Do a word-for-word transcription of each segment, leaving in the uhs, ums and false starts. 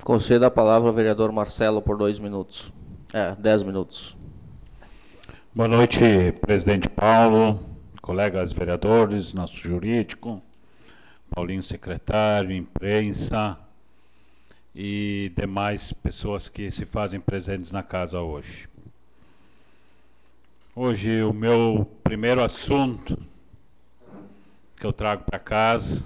Concedo a palavra ao vereador Marcelo por dois minutos. É, dez minutos. Boa noite, presidente Paulo, colegas vereadores, nosso jurídico, Paulinho secretário, imprensa e demais pessoas que se fazem presentes na casa hoje. Hoje o meu primeiro assunto que eu trago para casa,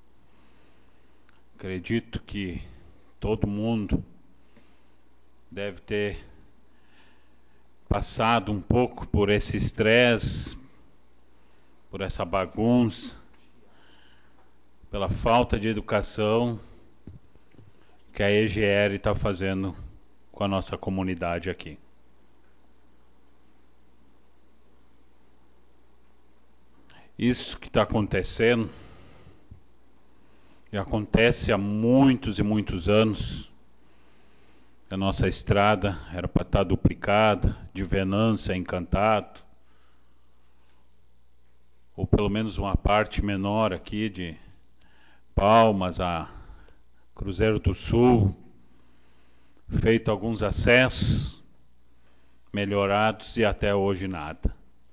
acredito que todo mundo deve ter passado um pouco por esse estresse, por essa bagunça, pela falta de educação que a E G R está fazendo com a nossa comunidade aqui. Isso que está acontecendo, e acontece há muitos e muitos anos. A nossa estrada era para estar duplicada, de Venância a Encantado, ou pelo menos uma parte menor aqui de Palmas a Cruzeiro do Sul, feito alguns acessos melhorados e até hoje nada.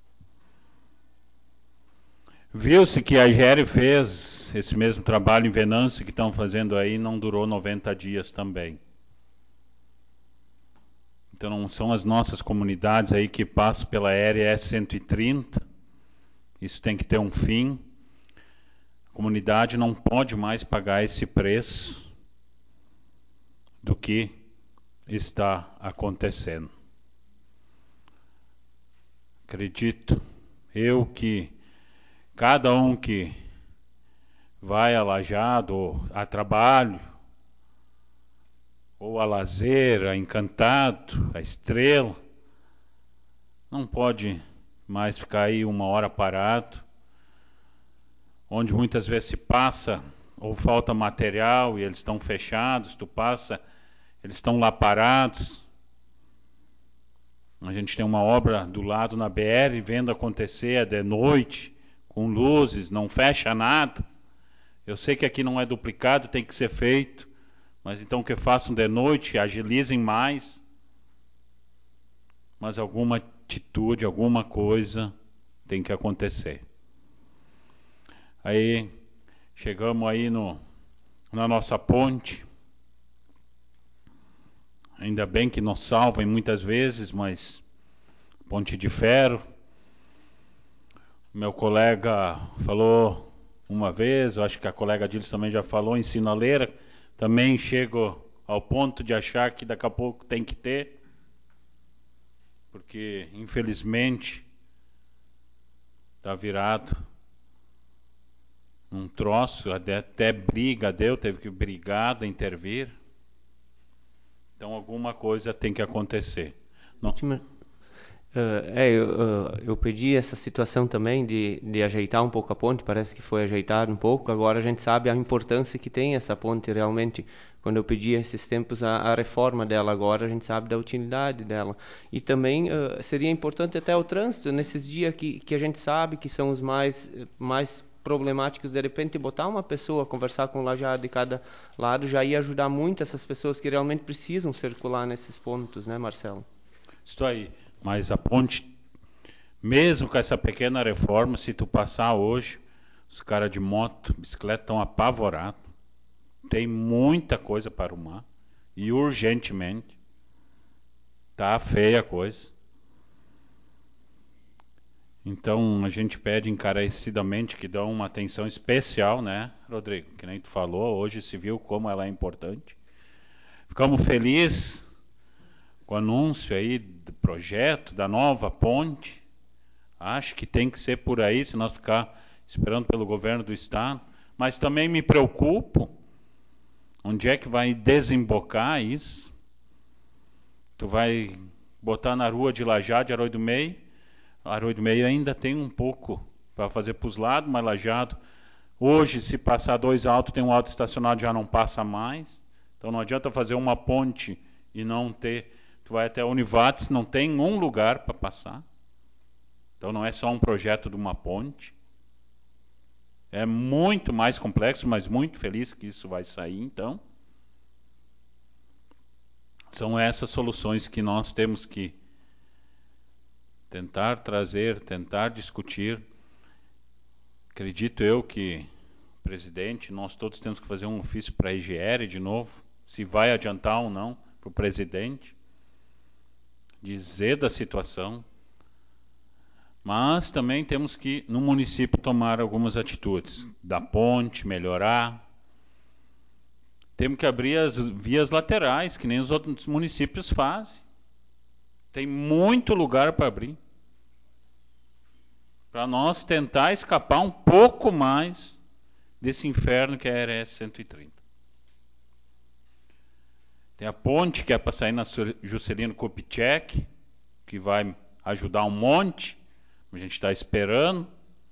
Viu-se que a E G R fez esse mesmo trabalho em Venâncio que estão fazendo aí, não durou noventa dias também. Então não são as nossas comunidades aí que passam pela R S cento e trinta, isso tem que ter um fim. A comunidade não pode mais pagar esse preço do que está acontecendo. Acredito eu que cada um que vai a Lajado, ou a trabalho, ou a lazer, a Encantado, a Estrela, não pode mais ficar aí uma hora parado, onde muitas vezes se passa ou falta material e eles estão fechados, tu passa, eles estão lá parados. A gente tem uma obra do lado na B R, vendo acontecer é de noite, com luzes, não fecha nada. Eu sei que aqui não é duplicado, tem que ser feito, mas então que façam de noite, agilizem mais. Mas alguma atitude, alguma coisa tem que acontecer. Aí chegamos aí no, na nossa ponte. Ainda bem que nos salvam muitas vezes, mas ponte de ferro. Meu colega falou uma vez, eu acho que a colega Dilis também já falou, em sinaleira. Também chego ao ponto de achar que daqui a pouco tem que ter, porque infelizmente está virado um troço, até, até briga deu, teve que brigar, intervir. Então alguma coisa tem que acontecer. Não. Uh, é, eu, uh, eu pedi essa situação também de, de ajeitar um pouco a ponte, parece que foi ajeitado um pouco. Agora a gente sabe a importância que tem essa ponte realmente. Quando eu pedi esses tempos a, a reforma dela, agora a gente sabe da utilidade dela. E também uh, seria importante até o trânsito, nesses dias que, que a gente sabe que são os mais, mais problemáticos, de repente botar uma pessoa, conversar com o lajado de cada lado, já ia ajudar muito essas pessoas que realmente precisam circular nesses pontos, né, Marcelo? Isso aí. Mas a ponte, mesmo com essa pequena reforma, se tu passar hoje, os caras de moto, bicicleta estão apavorados. Tem muita coisa para arrumar. E urgentemente. Tá feia a coisa. Então a gente pede encarecidamente que dão uma atenção especial, né, Rodrigo? Que nem tu falou, hoje se viu como ela é importante. Ficamos felizes com o anúncio aí do projeto, da nova ponte. Acho que tem que ser por aí, se nós ficar esperando pelo governo do estado. Mas também me preocupo onde é que vai desembocar isso. Tu vai botar na rua de Lajado, de Arroio do Meio. Arroio do Meio ainda tem um pouco para fazer para os lados, mas Lajado, hoje se passar dois autos, tem um auto estacionado, já não passa mais. Então não adianta fazer uma ponte e não ter. Tu vai até a Univates, não tem um lugar para passar. Então não é só um projeto de uma ponte. É muito mais complexo, mas muito feliz que isso vai sair, então. São essas soluções que nós temos que tentar trazer, tentar discutir. Acredito eu que o presidente, nós todos temos que fazer um ofício para a I G R de novo, se vai adiantar ou não para o presidente, dizer da situação. Mas também temos que, no município, tomar algumas atitudes. Da ponte, melhorar. Temos que abrir as vias laterais, que nem os outros municípios fazem. Tem muito lugar para abrir. Para nós tentar escapar um pouco mais desse inferno que é a R S cento e trinta. Tem a ponte que é para sair na Juscelino Kubitschek, que vai ajudar um monte. A gente está esperando.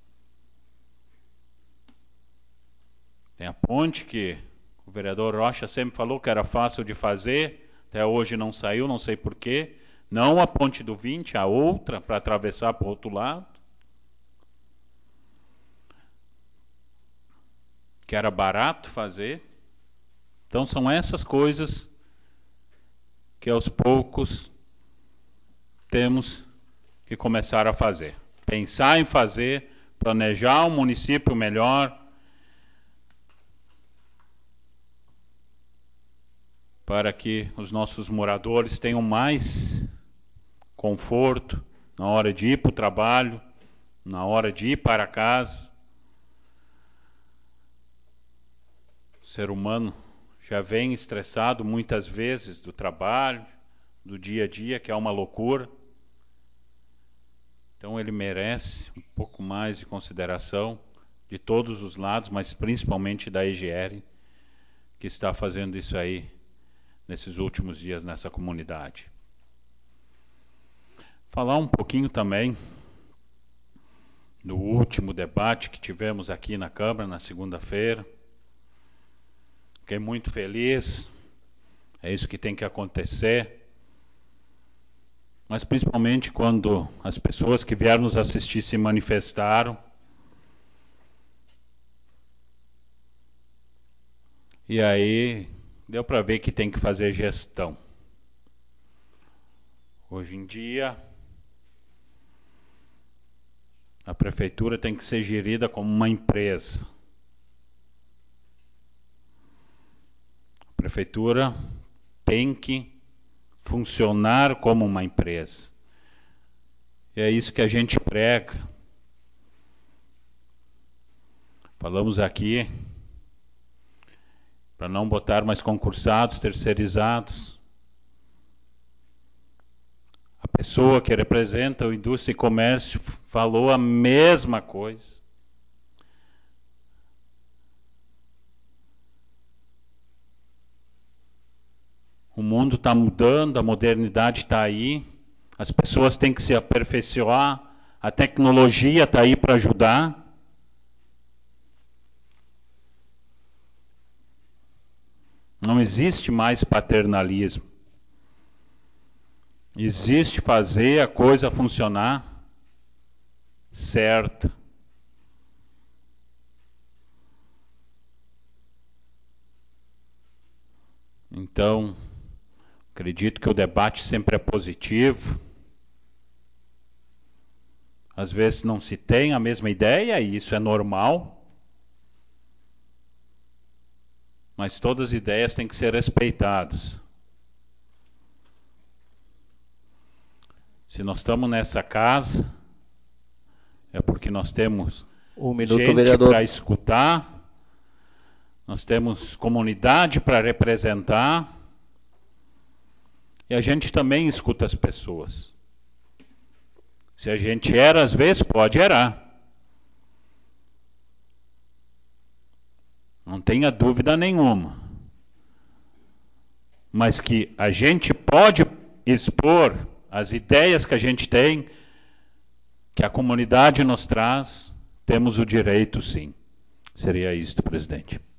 Tem a ponte que o vereador Rocha sempre falou que era fácil de fazer. Até hoje não saiu, não sei porquê. Não a ponte do vinte, a outra, para atravessar para o outro lado. Que era barato fazer. Então são essas coisas que aos poucos temos que começar a fazer. Pensar em fazer, planejar um município melhor, para que os nossos moradores tenham mais conforto na hora de ir para o trabalho, na hora de ir para casa. O ser humano já vem estressado muitas vezes do trabalho, do dia a dia, que é uma loucura. Então ele merece um pouco mais de consideração de todos os lados, mas principalmente da I G R, que está fazendo isso aí nesses últimos dias nessa comunidade. Falar um pouquinho também do último debate que tivemos aqui na Câmara na segunda-feira. Fiquei muito feliz, é isso que tem que acontecer. Mas principalmente quando as pessoas que vieram nos assistir se manifestaram. E aí deu para ver que tem que fazer gestão. Hoje em dia, a prefeitura tem que ser gerida como uma empresa. A prefeitura tem que funcionar como uma empresa. E é isso que a gente prega. Falamos aqui para não botar mais concursados, terceirizados. A pessoa que representa o Indústria e Comércio falou a mesma coisa. O mundo está mudando, a modernidade está aí, as pessoas têm que se aperfeiçoar, a tecnologia está aí para ajudar. Não existe mais paternalismo. Existe fazer a coisa funcionar certa. Então, acredito que o debate sempre é positivo. Às vezes não se tem a mesma ideia, e isso é normal. Mas todas as ideias têm que ser respeitadas. Se nós estamos nessa casa, é porque nós temos Um minuto, gente vereador. para escutar, nós temos comunidade para representar, e a gente também escuta as pessoas. Se a gente erra, às vezes, pode errar. Não tenha dúvida nenhuma. Mas que a gente pode expor as ideias que a gente tem, que a comunidade nos traz, temos o direito, sim. Seria isto, presidente.